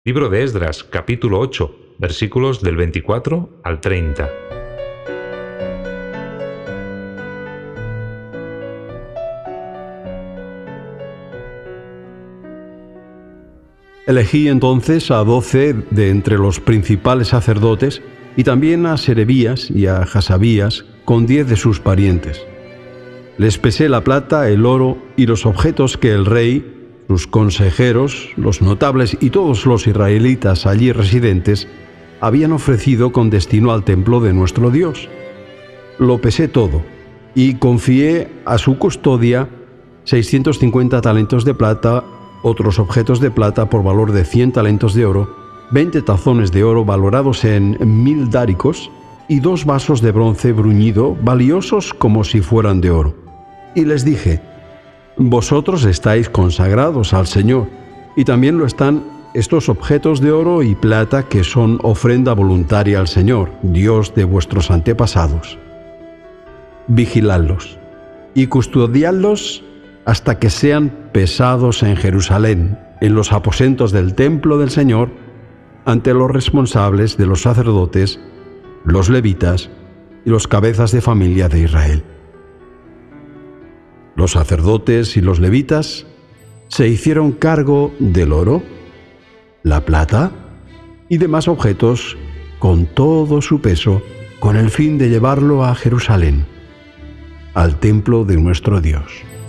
Libro de Esdras, capítulo 8, versículos del 24 al 30. Elegí entonces a 12 de entre los principales sacerdotes y también a Serebías y a Hasabías con 10 de sus parientes. Les pesé la plata, el oro y los objetos que el rey, sus consejeros, los notables y todos los israelitas allí residentes habían ofrecido con destino al templo de nuestro Dios. Lo pesé todo y confié a su custodia 650 talentos de plata, otros objetos de plata por valor de 100 talentos de oro, 20 tazones de oro valorados en 1000 dáricos y 2 vasos de bronce bruñido valiosos como si fueran de oro. Y les dije: vosotros estáis consagrados al Señor, y también lo están estos objetos de oro y plata que son ofrenda voluntaria al Señor, Dios de vuestros antepasados. Vigiladlos y custodiadlos hasta que sean pesados en Jerusalén, en los aposentos del templo del Señor, ante los responsables de los sacerdotes, los levitas y los cabezas de familia de Israel. Los sacerdotes y los levitas se hicieron cargo del oro, la plata y demás objetos con todo su peso, con el fin de llevarlo a Jerusalén, al templo de nuestro Dios.